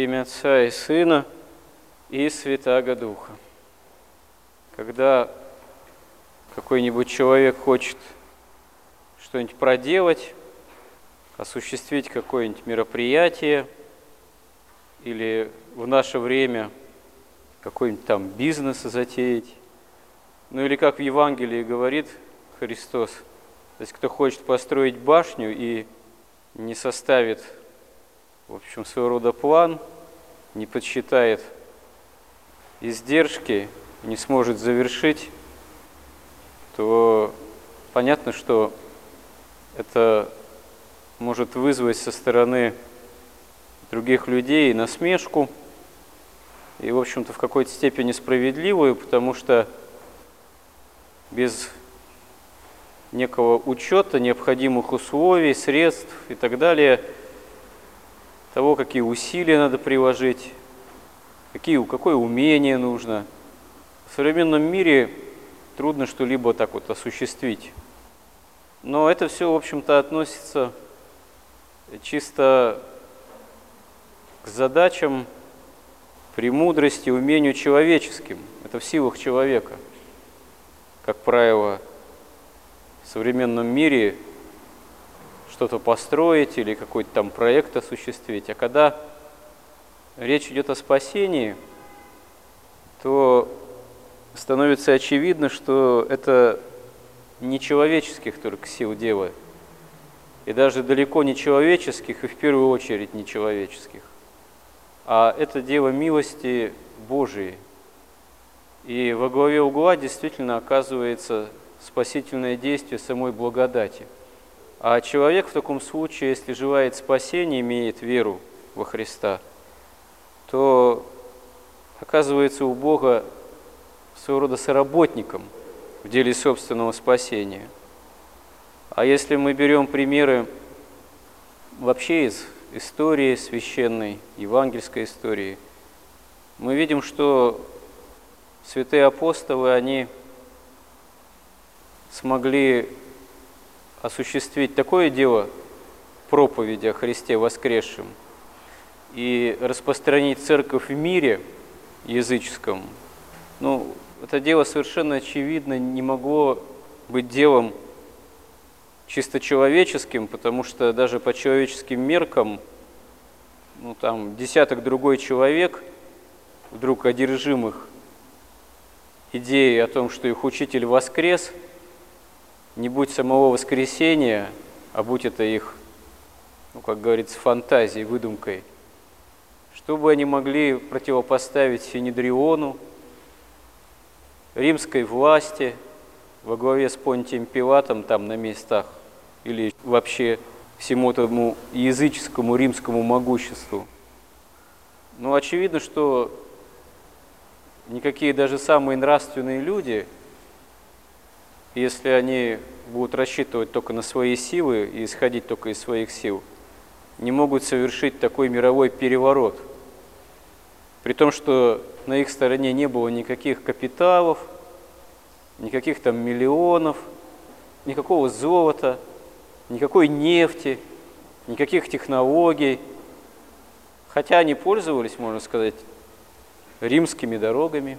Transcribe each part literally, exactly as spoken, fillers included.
имя Отца и Сына и Святаго Духа. Когда какой-нибудь человек хочет что-нибудь проделать, осуществить какое-нибудь мероприятие или в наше время какой-нибудь там бизнес затеять, ну или как в Евангелии говорит Христос, то есть кто хочет построить башню и не составит, в общем, своего рода план, не подсчитает издержки, не сможет завершить, то понятно, что это может вызвать со стороны других людей насмешку и, в общем-то, в какой-то степени справедливую, потому что без некого учета необходимых условий, средств и так далее, того, какие усилия надо приложить, какие, какое умение нужно, в современном мире трудно что-либо так вот осуществить. Но это все, в общем-то, относится чисто к задачам, премудрости, умению человеческим. Это в силах человека. Как правило, в современном мире что-то построить или какой-то там проект осуществить. А когда речь идет о спасении, то становится очевидно, что это не человеческих только сил дело, и даже далеко не человеческих, и в первую очередь не человеческих, а это дело милости Божией. И во главе угла действительно оказывается спасительное действие самой благодати. А человек в таком случае, если желает спасения, имеет веру во Христа, то оказывается у Бога своего рода соработником в деле собственного спасения. А если мы берем примеры вообще из истории священной, евангельской истории, мы видим, что святые апостолы, они смогли осуществить такое дело проповеди о Христе воскресшем и распространить церковь в мире языческом. Ну, это дело совершенно очевидно не могло быть делом чисто человеческим, потому что даже по человеческим меркам, ну там десяток другой человек, вдруг одержимых идеей о том, что их учитель воскрес, не будь самого воскресения, а будь это их, ну, как говорится, фантазией, выдумкой, что бы они могли противопоставить Синедриону, римской власти во главе с Понтием Пилатом там на местах, или вообще всему этому языческому римскому могуществу. Ну, очевидно, что никакие даже самые нравственные люди, если они будут рассчитывать только на свои силы и исходить только из своих сил, не могут совершить такой мировой переворот. При том, что на их стороне не было никаких капиталов, никаких там миллионов, никакого золота, никакой нефти, никаких технологий. Хотя они пользовались, можно сказать, римскими дорогами.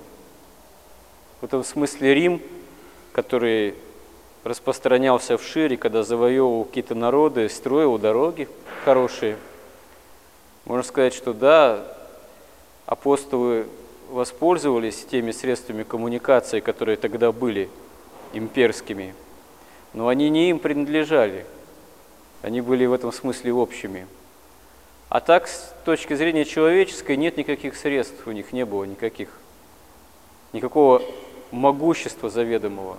В этом смысле Рим, который распространялся вширь, когда завоевывал какие-то народы, строил дороги хорошие. Можно сказать, что да, апостолы воспользовались теми средствами коммуникации, которые тогда были имперскими, но они не им принадлежали, они были в этом смысле общими. А так, с точки зрения человеческой, нет никаких средств, у них не было никаких, никакого могущества заведомого,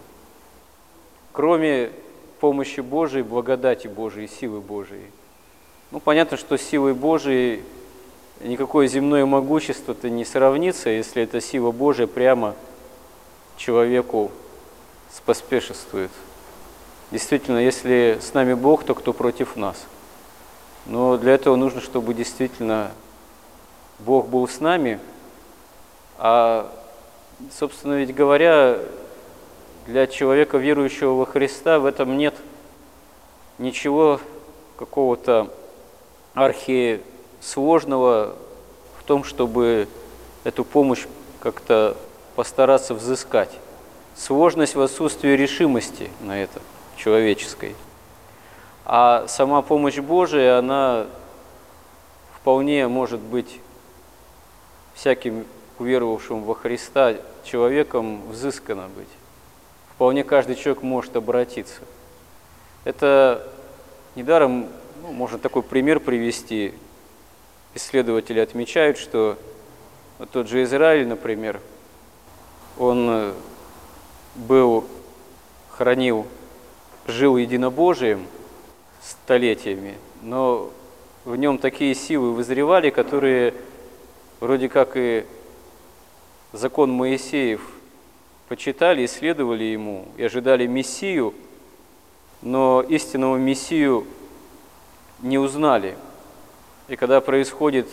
кроме помощи Божией, благодати Божией, силы Божией. Ну, понятно, что с силой Божией никакое земное могущество-то не сравнится, если эта сила Божия прямо человеку споспешествует. Действительно, если с нами Бог, то кто против нас? Но для этого нужно, чтобы действительно Бог был с нами, а, собственно, ведь говоря, для человека, верующего во Христа, в этом нет ничего какого-то архисложного в том, чтобы эту помощь как-то постараться взыскать. Сложность в отсутствии решимости на это, человеческой. А сама помощь Божия, она вполне может быть всяким уверовавшим во Христа человеком взыскана быть. Вполне каждый человек может обратиться. Это недаром, ну, можно такой пример привести. Исследователи отмечают, что вот тот же Израиль, например, он был, хранил, жил единобожием столетиями, но в нем такие силы вызревали, которые вроде как и закон Моисеев почитали, исследовали ему и ожидали Мессию, но истинного Мессию не узнали. И когда происходит,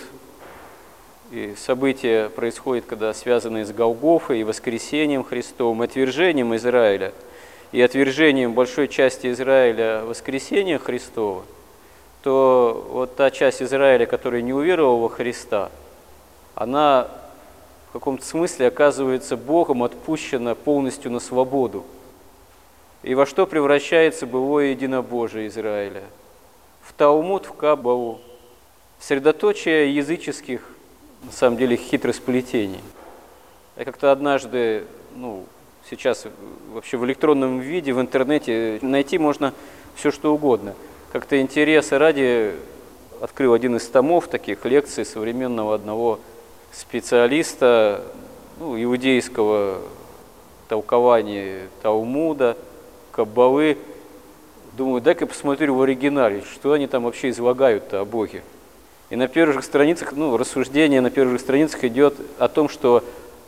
и события происходят, когда связанные с Голгофой и воскресением Христовым, отвержением Израиля и отвержением большой части Израиля воскресения Христова, то вот та часть Израиля, которая не уверовала во Христа, она в каком-то смысле оказывается Богом отпущена полностью на свободу. И во что превращается былое единобожие Израиля? В Талмуд, в Каббалу, в средоточие языческих, на самом деле, хитросплетений. Я как-то однажды, ну, сейчас вообще в электронном виде, в интернете найти можно все, что угодно. Как-то интереса ради открыл один из томов таких лекций современного одного специалиста, ну, иудейского толкования Талмуда, Каббалы. Думаю, дай-ка посмотрю в оригинале, что они там вообще излагают-то о Боге. И на первых же страницах, ну, рассуждение на первых же страницах идет о том, что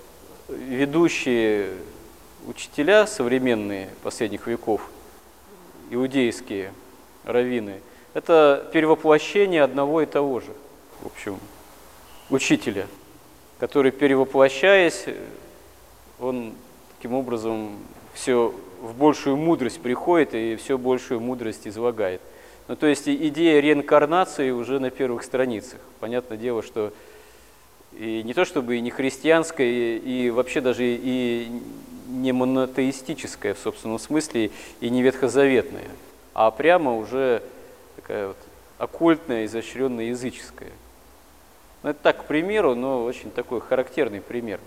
ведущие учителя современные последних веков, иудейские раввины, это перевоплощение одного и того же, в общем, учителя, который, перевоплощаясь, он таким образом все в большую мудрость приходит и все большую мудрость излагает. Ну, то есть идея реинкарнации уже на первых страницах. Понятное дело, что и не то чтобы и не христианская, и, и вообще даже и не монотеистическая в собственном смысле, и не ветхозаветная, а прямо уже такая вот оккультная, изощренная, языческая. Ну, это так, к примеру, но очень такой характерный пример.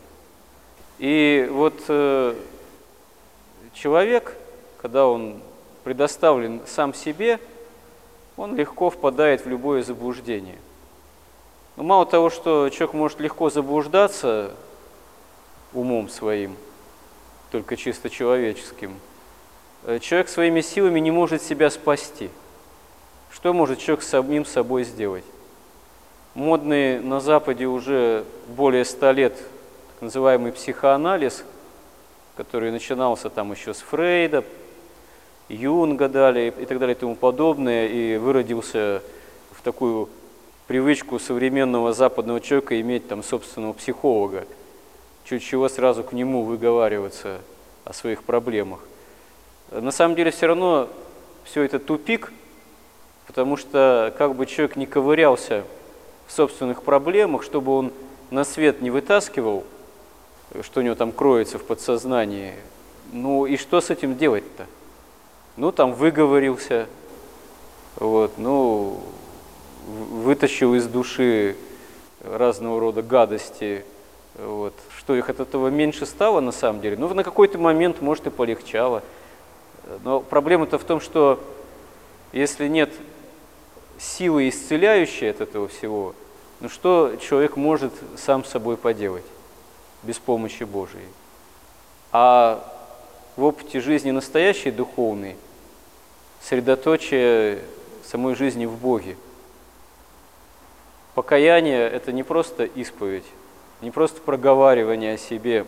И вот э, человек, когда он предоставлен сам себе, он легко впадает в любое заблуждение. Но мало того, что человек может легко заблуждаться умом своим, только чисто человеческим, человек своими силами не может себя спасти. Что может человек самим собой сделать? Модный на Западе уже более ста лет так называемый психоанализ, который начинался там еще с Фрейда, Юнга далее и так далее и тому подобное, и выродился в такую привычку современного западного человека иметь там собственного психолога, чуть чего сразу к нему выговариваться о своих проблемах. На самом деле все равно все это тупик, потому что как бы человек не ковырялся в собственных проблемах, чтобы он на свет не вытаскивал, что у него там кроется в подсознании, ну и что с этим делать-то? Ну, там выговорился, вот, ну, вытащил из души разного рода гадости, вот. Что их от этого меньше стало на самом деле? Ну, на какой-то момент, может, и полегчало. Но проблема-то в том, что если нет силы исцеляющей от этого всего, ну что человек может сам с собой поделать без помощи Божией? А в опыте жизни настоящей духовной средоточие самой жизни в Боге. Покаяние – это не просто исповедь, не просто проговаривание о себе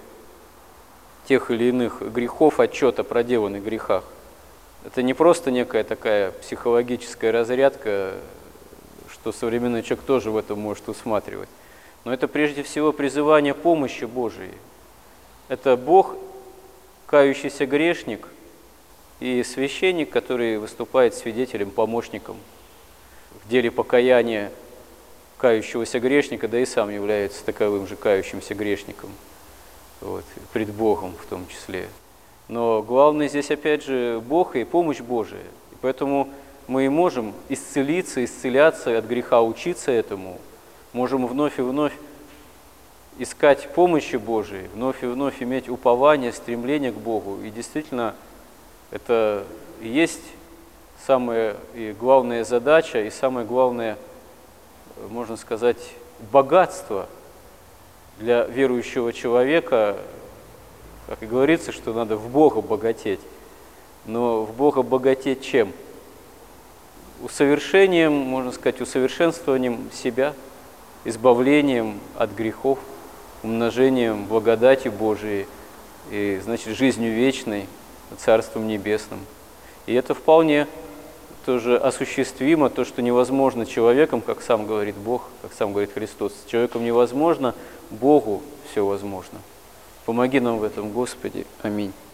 тех или иных грехов, отчет о проделанных грехах. Это не просто некая такая психологическая разрядка, что современный человек тоже в этом может усматривать. Но это прежде всего призывание помощи Божией. Это Бог, кающийся грешник, и священник, который выступает свидетелем, помощником в деле покаяния кающегося грешника, да и сам является таковым же кающимся грешником, вот, пред Богом в том числе. Но главное здесь опять же Бог и помощь Божия. И поэтому мы и можем исцелиться, исцеляться от греха, учиться этому, можем вновь и вновь искать помощи Божией, вновь и вновь иметь упование, стремление к Богу. И действительно, это и есть самая и главная задача, и самое главное, можно сказать, богатство для верующего человека. Как и говорится, что надо в Бога богатеть. Но в Бога богатеть чем? Усовершением, можно сказать, усовершенствованием себя, избавлением от грехов, умножением благодати Божией и, значит, жизнью вечной, Царством Небесным. И это вполне тоже осуществимо, то, что невозможно человеком, как сам говорит Бог, как сам говорит Христос. С человеком невозможно, Богу все возможно. Помоги нам в этом, Господи. Аминь.